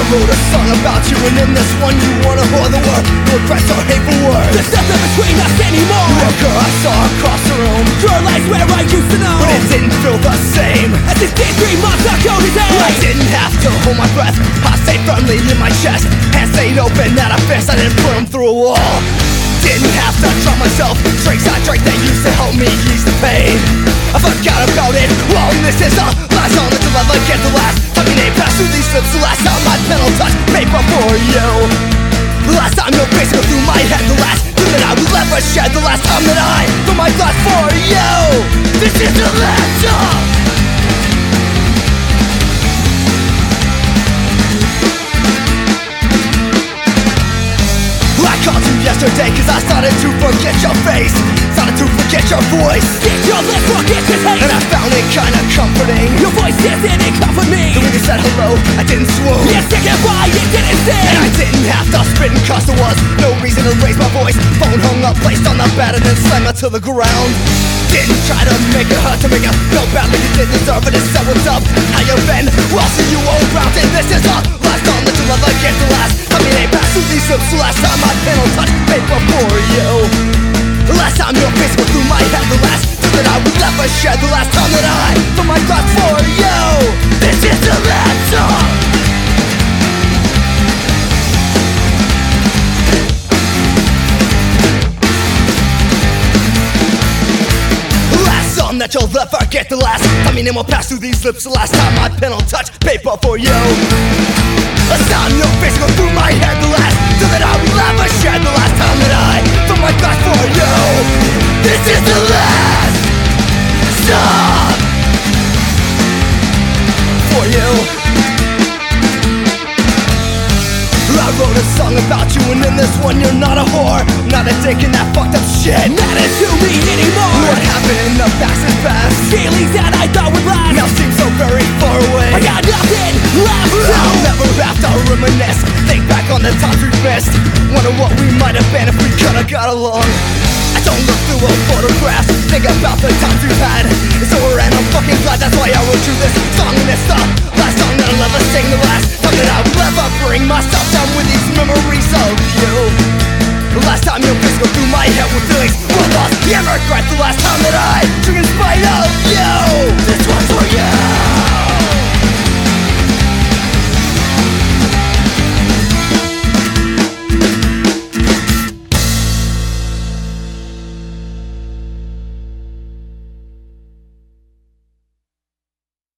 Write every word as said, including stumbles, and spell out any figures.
wrote a song about you, and in this one you wanna whore the word. No regrets or hateful words. There's nothing between us anymore. You were a girl I saw across the room, Your life's where I used to know, but it didn't feel the same as this did three months ago today. I didn't have to hold my breath, I stayed firmly in my chest. Hands stayed open at a fist, I didn't put them through a wall. Didn't have to drown myself, drinks I drank that used to help me ease the pain. I forgot about it, well this is the last song until I like it the last. Time your name passed through these lips, the last time my pen will touch paper for you. The last time your face go through my head, the last thing that I will ever shed. The last time that I fill my glass for you. This is the last song. I called you yesterday cause I started to forget your face, started to forget your voice. Did your lips forget his hate? And I found it kinda comforting. Your voice didn't comfort me. The way you said hello, I didn't swoon. You said goodbye, it didn't sing. And I didn't have to spit and cuss, there was no reason to raise my voice. Phone hung up, placed on the bed and then slammed it to the ground. Didn't try to make it hurt, to make it feel bad like you didn't deserve it. And said what's up, how you been? Well, see you around, and this is the last song that you'll ever get. The last time you ain't passed through these lips, the last time my pen will touch paper for you. The last time your face went through my head, the last time that I would ever shed. The last time that I fill my glass for you. This is the last song. That you'll ever get, the last time your name will pass through these lips, the last time my pen will touch paper for you. The last time your face go through my head, the last time that I will ever shed. The last time that I fill my glass for you. This is the last song for you. I wrote a song about you, and in this one you're not a whore, not a dick and that fucked up shit Matters to me anymore. What happened in the past is past. Feelings that I thought would last now seem so very far away. I got nothing left to I'll never have to reminisce, think back on the times we've missed, wonder what we might have been if we could've got along. I don't look through old photographs, think about the times we've had. It's over and I'm fucking glad, that's why I wrote you this song. And it's the last song that I'll ever sing, the last time that I will ever bring myself down with these memories of you. The last time your face go through my head with feelings were lost, yeah, regret. The last time that I drink in spite of you. This one's for you.